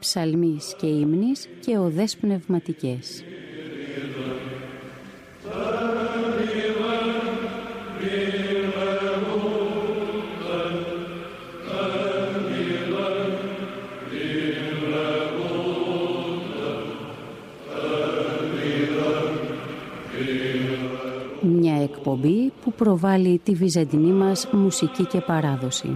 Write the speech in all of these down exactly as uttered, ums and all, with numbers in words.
ψαλμής και ύμνης και οδές πνευματικές. Μια εκπομπή που προβάλλει τη βυζαντινή μας μουσική και παράδοση.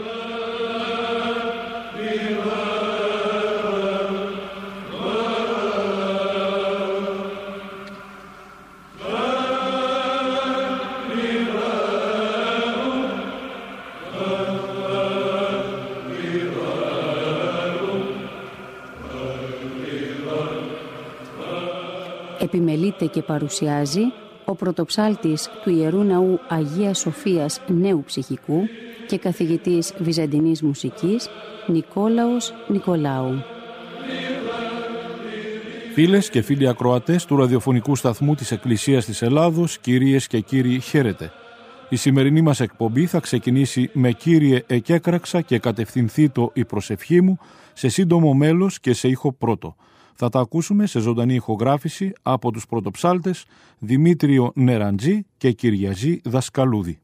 Επιμελείται και παρουσιάζει ο πρωτοψάλτης του Ιερού Ναού Αγίας Σοφίας Νέου Ψυχικού και καθηγητής βυζαντινής μουσικής Νικόλαος Νικολάου. Φίλες και φίλοι ακροατές του ραδιοφωνικού σταθμού της Εκκλησίας της Ελλάδος, κυρίες και κύριοι, χαίρετε. Η σημερινή μας εκπομπή θα ξεκινήσει με «Κύριε εκέκραξα και κατευθυνθήτω η προσευχή μου» σε σύντομο μέλος και σε ήχο πρώτο. Θα τα ακούσουμε σε ζωντανή ηχογράφηση από τους πρωτοψάλτες Δημήτριο Νεραντζή και Κυριαζή Δασκαλούδη.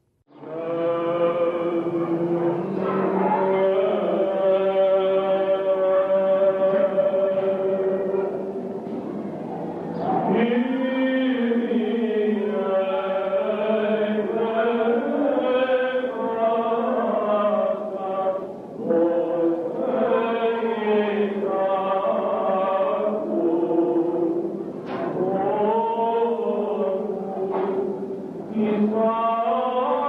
Oh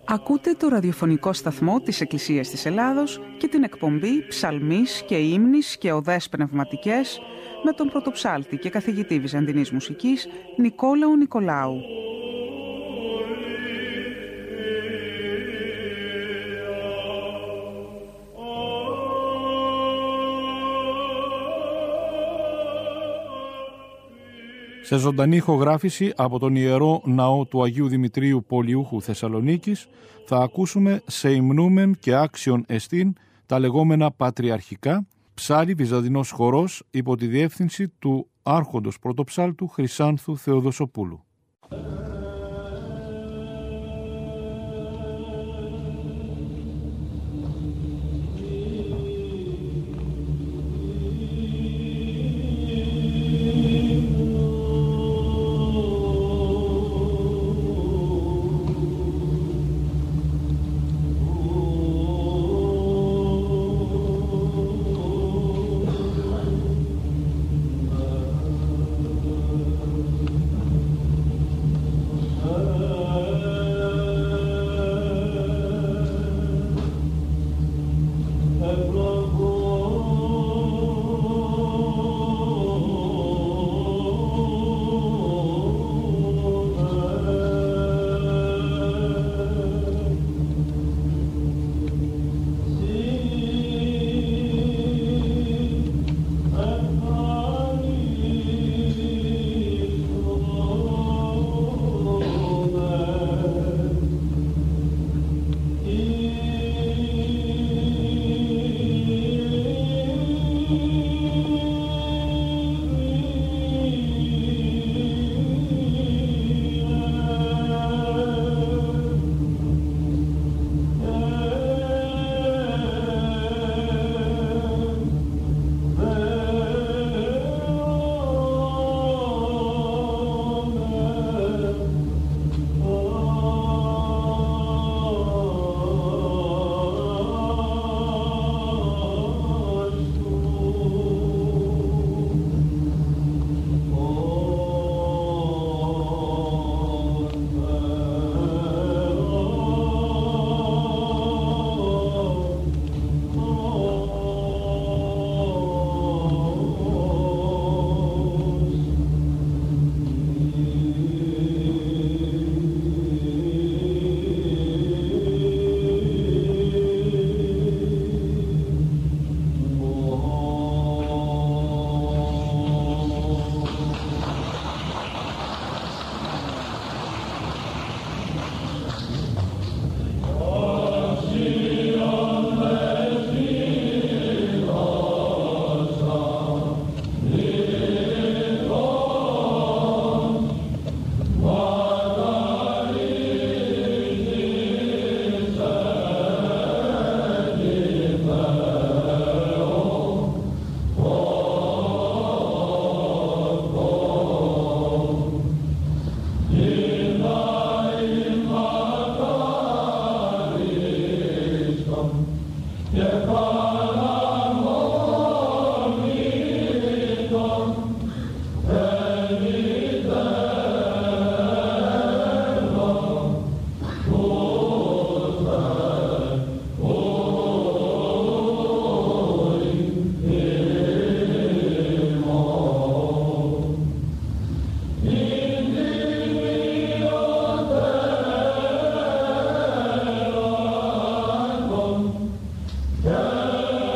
Ακούτε το ραδιοφωνικό σταθμό της Εκκλησίας της Ελλάδος και την εκπομπή «Ψαλμής και ύμνης και οδές πνευματικές» με τον πρωτοψάλτη και καθηγητή βυζαντινής μουσικής Νικόλαο Νικολάου. Σε ζωντανή ηχογράφηση από τον Ιερό Ναό του Αγίου Δημητρίου Πολιούχου Θεσσαλονίκης θα ακούσουμε σε υμνούμεν και άξιον εστίν τα λεγόμενα πατριαρχικά, ψάλι βυζαντινός χορός υπό τη διεύθυνση του άρχοντος πρωτοψάλτου Χρυσάνθου Θεοδοσοπούλου. Yeah.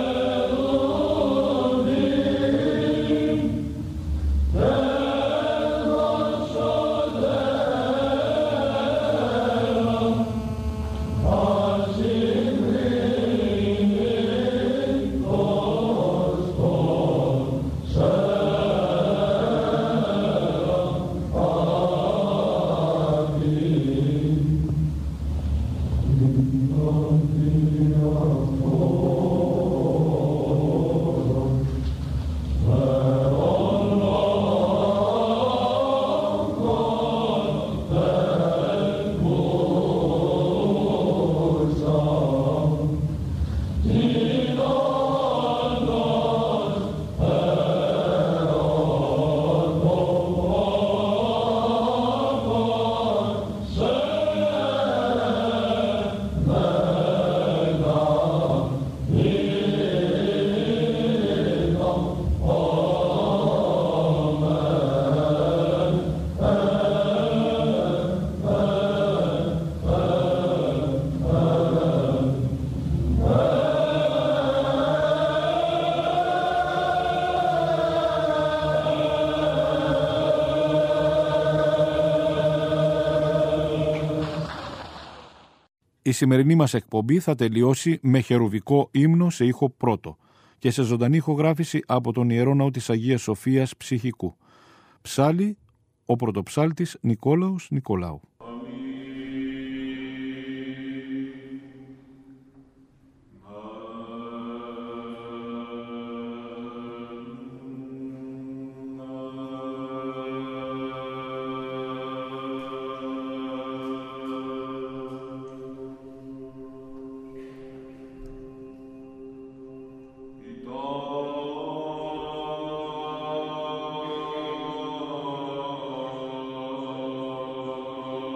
Η σημερινή μας εκπομπή θα τελειώσει με χερουβικό ύμνο σε ήχο πρώτο και σε ζωντανή ηχογράφηση από τον Ιερό Ναό της Αγίας Σοφίας Ψυχικού. Ψάλλει ο πρωτοψάλτης Νικόλαος Νικολάου. Oh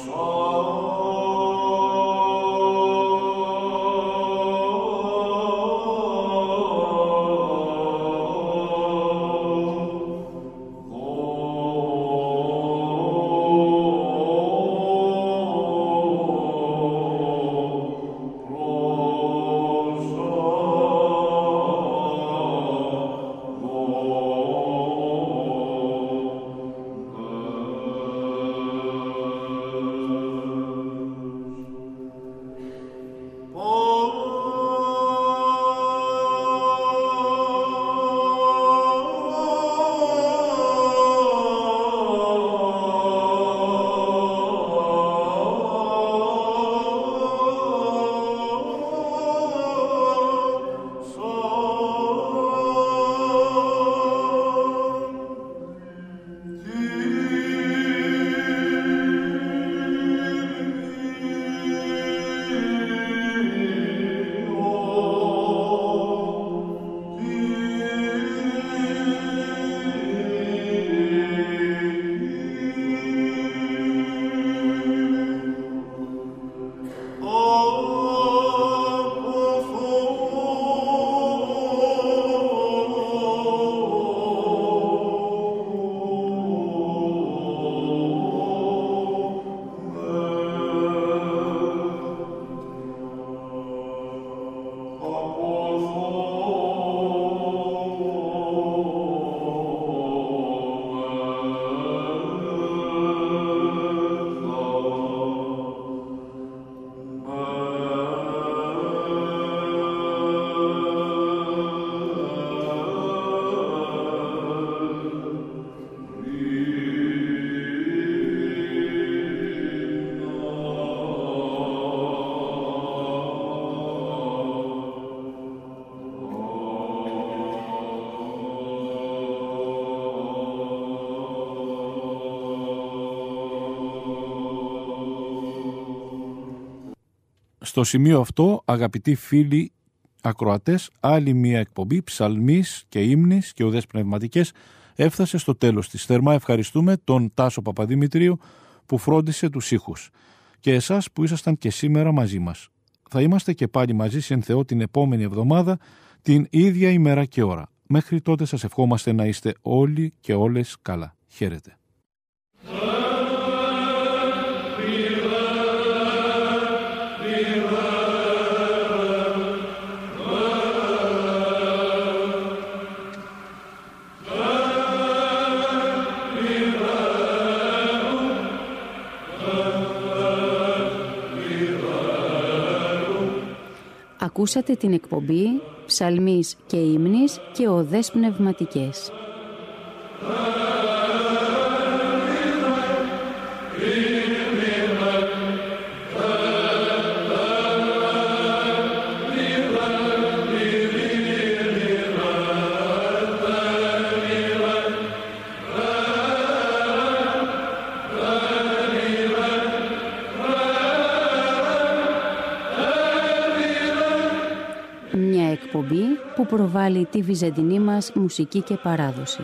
Στο σημείο αυτό, αγαπητοί φίλοι ακροατές, άλλη μία εκπομπή ψαλμής και ύμνης και οδές πνευματικές έφτασε στο τέλος της. Θερμά ευχαριστούμε τον Τάσο Παπαδημητρίου που φρόντισε τους ήχους και εσάς που ήσασταν και σήμερα μαζί μας. Θα είμαστε και πάλι μαζί συν Θεό την επόμενη εβδομάδα, την ίδια ημέρα και ώρα. Μέχρι τότε σας ευχόμαστε να είστε όλοι και όλες καλά. Χαίρετε. Ακούσατε την εκπομπή «Ψαλμής και ύμνης και οδές πνευματικές». Εκπομπή που προβάλλει τη βυζαντινή μας μουσική και παράδοση.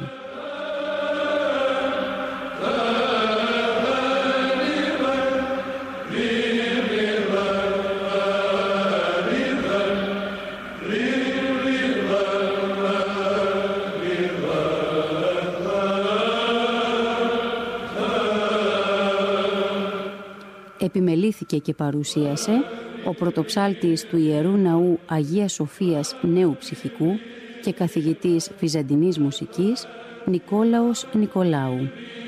Επιμελήθηκε και παρουσίασε ο πρωτοψάλτης του Ιερού Ναού Αγίας Σοφίας Νέου Ψυχικού και καθηγητής βυζαντινής μουσικής Νικόλαος Νικολάου.